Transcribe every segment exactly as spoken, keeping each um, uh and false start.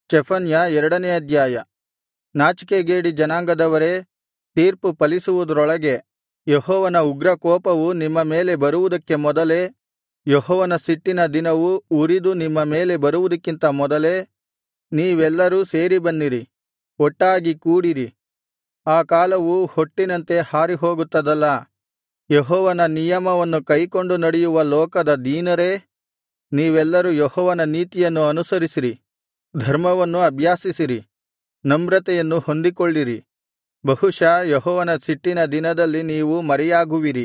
ಚೆಫನ್ಯ ಎರಡನೇ ಅಧ್ಯಾಯ. ನಾಚಿಕೆಗೇಡಿ ಜನಾಂಗದವರೇ, ತೀರ್ಪು ಫಲಿಸುವುದರೊಳಗೆ ಯೆಹೋವನ ಉಗ್ರಕೋಪವು ನಿಮ್ಮ ಮೇಲೆ ಬರುವುದಕ್ಕೆ ಮೊದಲೇ, ಯೆಹೋವನ ಸಿಟ್ಟಿನ ದಿನವು ಉರಿದು ನಿಮ್ಮ ಮೇಲೆ ಬರುವುದಕ್ಕಿಂತ ಮೊದಲೇ ನೀವೆಲ್ಲರೂ ಸೇರಿ ಬನ್ನಿರಿ, ಒಟ್ಟಾಗಿ ಕೂಡಿರಿ. ಆ ಕಾಲವು ಹೊಟ್ಟಿನಂತೆ ಹಾರಿಹೋಗುತ್ತದಲ್ಲಾ. ಯೆಹೋವನ ನಿಯಮವನ್ನು ಕೈಕೊಂಡು ನಡೆಯುವ ಲೋಕದ ದೀನರೇ, ನೀವೆಲ್ಲರೂ ಯೆಹೋವನ ನೀತಿಯನ್ನು ಅನುಸರಿಸಿರಿ, ಧರ್ಮವನ್ನು ಅಭ್ಯಾಸಿಸಿರಿ, ನಮ್ರತೆಯನ್ನು ಹೊಂದಿಕೊಳ್ಳಿರಿ. ಬಹುಶಃ ಯೆಹೋವನ ಸಿಟ್ಟಿನ ದಿನದಲ್ಲಿ ನೀವು ಮರೆಯಾಗುವಿರಿ.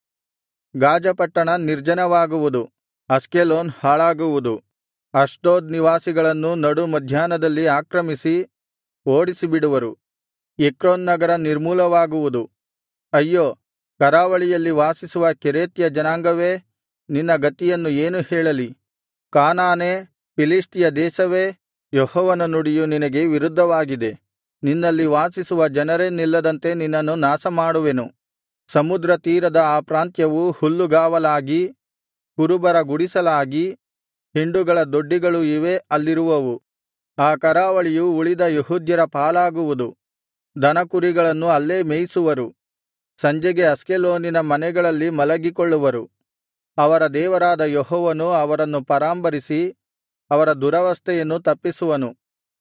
ಗಾಜ ಪಟ್ಟಣ ನಿರ್ಜನವಾಗುವುದು, ಅಷ್ಕೆಲೋನ್ ಹಾಳಾಗುವುದು. ಅಷ್ಡೋದ್ ನಿವಾಸಿಗಳನ್ನು ನಡು ಮಧ್ಯಾಹ್ನದಲ್ಲಿ ಆಕ್ರಮಿಸಿ ಓಡಿಸಿಬಿಡುವರು. ಎಕ್ರೋನ್ ನಗರ ನಿರ್ಮೂಲವಾಗುವುದು. ಅಯ್ಯೋ, ಕರಾವಳಿಯಲ್ಲಿ ವಾಸಿಸುವ ಕೆರೇತ್ಯ ಜನಾಂಗವೇ, ನಿನ್ನ ಗತಿಯನ್ನು ಏನು ಹೇಳಲಿ? ಕಾನಾನೇ, ಫಿಲಿಷ್ಟಿಯ ದೇಶವೇ, ಯೆಹೋವನ ನುಡಿಯು ನಿನಗೆ ವಿರುದ್ಧವಾಗಿದೆ. ನಿನ್ನಲ್ಲಿ ವಾಸಿಸುವ ಜನರೇ ನಿಲ್ಲದಂತೆ ನಿನ್ನನ್ನು ನಾಶಮಾಡುವೆನು. ಸಮುದ್ರ ತೀರದ ಆ ಪ್ರಾಂತ್ಯವು ಹುಲ್ಲುಗಾವಲಾಗಿ, ಕುರುಬರ ಗುಡಿಸಲಾಗಿ, ಹಿಂಡುಗಳ ದೊಡ್ಡಿಗಳು ಇವೇ ಅಲ್ಲಿರುವವು. ಆ ಕರಾವಳಿಯು ಉಳಿದ ಯೆಹೂದ್ಯರ ಪಾಲಾಗುವುದು. ದನಕುರಿಗಳನ್ನು ಅಲ್ಲೇ ಮೇಯಿಸುವರು. ಸಂಜೆಗೆ ಅಷ್ಕೆಲೋನಿನ ಮನೆಗಳಲ್ಲಿ ಮಲಗಿಕೊಳ್ಳುವರು. ಅವರ ದೇವರಾದ ಯೆಹೋವನು ಅವರನ್ನು ಪರಾಂಬರಿಸಿ ಅವರ ದುರವಸ್ಥೆಯನ್ನು ತಪ್ಪಿಸುವನು.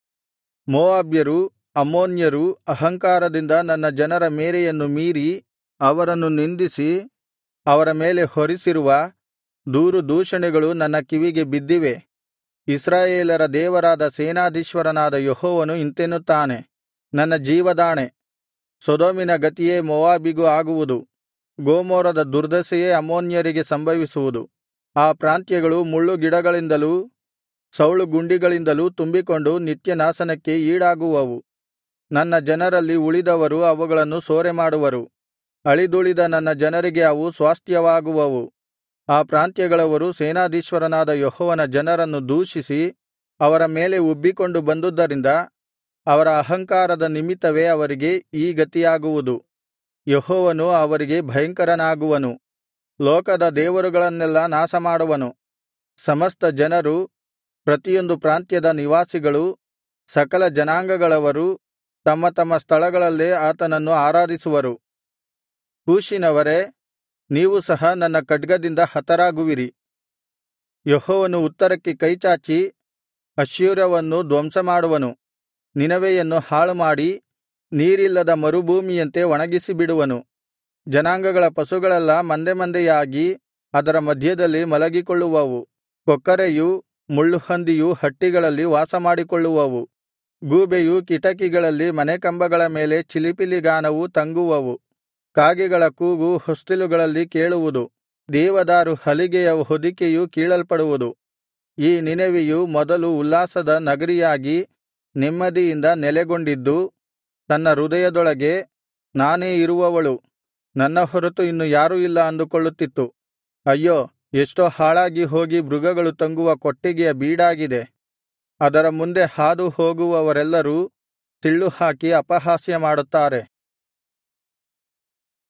ಮೋವಾಬ್ಯರೂ ಅಮ್ಮೋನ್ಯರೂ ಅಹಂಕಾರದಿಂದ ನನ್ನ ಜನರ ಮೇರೆಯನ್ನು ಮೀರಿ ಅವರನ್ನು ನಿಂದಿಸಿ ಅವರ ಮೇಲೆ ಹೊರಿಸಿರುವ ದೂರು ದೂಷಣೆಗಳು ನನ್ನ ಕಿವಿಗೆ ಬಿದ್ದಿವೆ. ಇಸ್ರಾಯೇಲರ ದೇವರಾದ ಸೇನಾಧೀಶ್ವರನಾದ ಯೆಹೋವನು ಇಂತೆನ್ನುತ್ತಾನೆ, ನನ್ನ ಜೀವದಾಣೆ, ಸೊದೋಮಿನ ಗತಿಯೇ ಮೋವಾಬಿಗೂ ಆಗುವುದು. ಗೊಮೋರದ ದುರ್ದಶೆಯೇ ಅಮ್ಮೋನ್ಯರಿಗೆ ಸಂಭವಿಸುವುದು. ಆ ಪ್ರಾಂತ್ಯಗಳು ಮುಳ್ಳುಗಿಡಗಳಿಂದಲೂ ಸೌಳುಗುಂಡಿಗಳಿಂದಲೂ ತುಂಬಿಕೊಂಡು ನಿತ್ಯನಾಶನಕ್ಕೆ ಈಡಾಗುವವು. ನನ್ನ ಜನರಲ್ಲಿ ಉಳಿದವರು ಅವುಗಳನ್ನು ಸೂರೆಮಾಡುವರು. ಅಳಿದುಳಿದ ನನ್ನ ಜನರಿಗೆ ಅವು ಸ್ವಾಸ್ತ್ಯವಾಗುವವು. ಆ ಪ್ರಾಂತ್ಯಗಳವರು ಸೇನಾಧೀಶ್ವರನಾದ ಯೆಹೋವನ ಜನರನ್ನು ದೂಷಿಸಿ ಅವರ ಮೇಲೆ ಉಬ್ಬಿಕೊಂಡು ಬಂದುದರಿಂದ ಅವರ ಅಹಂಕಾರದ ನಿಮಿತ್ತವೇ ಅವರಿಗೆ ಈ ಗತಿಯಾಗುವುದು. ಯೆಹೋವನು ಅವರಿಗೆ ಭಯಂಕರನಾಗುವನು. ಲೋಕದ ದೇವರುಗಳನ್ನೆಲ್ಲಾ ನಾಶಮಾಡುವನು. ಸಮಸ್ತ ಜನರು, ಪ್ರತಿಯೊಂದು ಪ್ರಾಂತ್ಯದ ನಿವಾಸಿಗಳು, ಸಕಲ ಜನಾಂಗಗಳವರು ತಮ್ಮ ತಮ್ಮ ಸ್ಥಳಗಳಲ್ಲೇ ಆತನನ್ನು ಆರಾಧಿಸುವರು. ಕೂಷಿನವರೇ, ನೀವು ಸಹ ನನ್ನ ಖಡ್ಗದಿಂದ ಹತರಾಗುವಿರಿ. ಯೆಹೋವನು ಉತ್ತರಕ್ಕೆ ಕೈಚಾಚಿ ಅಶ್ಶೂರವನ್ನು ಧ್ವಂಸಮಾಡುವನು. ನಿನವೆಯನ್ನು ಹಾಳುಮಾಡಿ ನೀರಿಲ್ಲದ ಮರುಭೂಮಿಯಂತೆ ಒಣಗಿಸಿಬಿಡುವನು. ಜನಾಂಗಗಳ ಪಶುಗಳೆಲ್ಲಾ ಮಂದೆ ಮಂದೆಯಾಗಿ ಅದರ ಮಧ್ಯದಲ್ಲಿ ಮಲಗಿಕೊಳ್ಳುವವು. ಕೊಕ್ಕರೆಯೂ ಮುಳ್ಳುಹಂದಿಯೂ ಹಟ್ಟಿಗಳಲ್ಲಿ ವಾಸಮಾಡಿಕೊಳ್ಳುವವು. ಗೂಬೆಯೂ ಕಿಟಕಿಗಳಲ್ಲಿ ಮನೆಕಂಬಗಳ ಮೇಲೆ ಚಿಲಿಪಿಲಿಗಾನವು ತಂಗುವವು. ಕಾಗೆಗಳ ಕೂಗು ಹೊಸ್ತಿಲುಗಳಲ್ಲಿ ಕೇಳುವುದು. ದೇವದಾರು ಹಲಿಗೆಯ ಹೊದಿಕೆಯು ಕೀಳಲ್ಪಡುವುದು. ಈ ನಿನೆವೆಯು ಮೊದಲು ಉಲ್ಲಾಸದ ನಗರಿಯಾಗಿ ನೆಮ್ಮದಿಯಿಂದ ನೆಲೆಗೊಂಡಿದ್ದು, ತನ್ನ ಹೃದಯದೊಳಗೆ ನಾನೇ ಇರುವವಳು, ನನ್ನ ಹೊರತು ಇನ್ನು ಯಾರೂ ಇಲ್ಲ ಅಂದುಕೊಳ್ಳುತ್ತಿತ್ತು. ಅಯ್ಯೋ, ಎಷ್ಟೋ ಹಾಳಾಗಿ ಹೋಗಿ ಮೃಗಗಳು ತಂಗುವ ಕೊಟ್ಟಿಗೆಯ ಬೀಡಾಗಿದೆ. ಅದರ ಮುಂದೆ ಹಾದು ಹೋಗುವವರೆಲ್ಲರೂ ಸಿಳ್ಳುಹಾಕಿ ಅಪಹಾಸ್ಯ ಮಾಡುತ್ತಾರೆ.